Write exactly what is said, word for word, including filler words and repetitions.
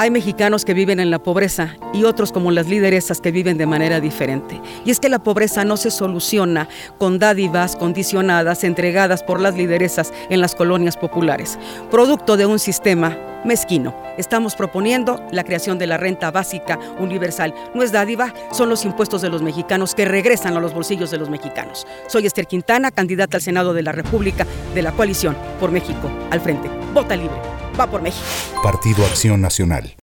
Hay mexicanos que viven en la pobreza y otros como las lideresas que viven de manera diferente. Y es que la pobreza no se soluciona con dádivas condicionadas entregadas por las lideresas en las colonias populares, producto de un sistema mezquino. Estamos proponiendo la creación de la renta básica universal. No es dádiva, son los impuestos de los mexicanos que regresan a los bolsillos de los mexicanos. Soy Esther Quintana, candidata al Senado de la República de la coalición Por México al Frente. Vota libre. Va por México. Partido Acción Nacional.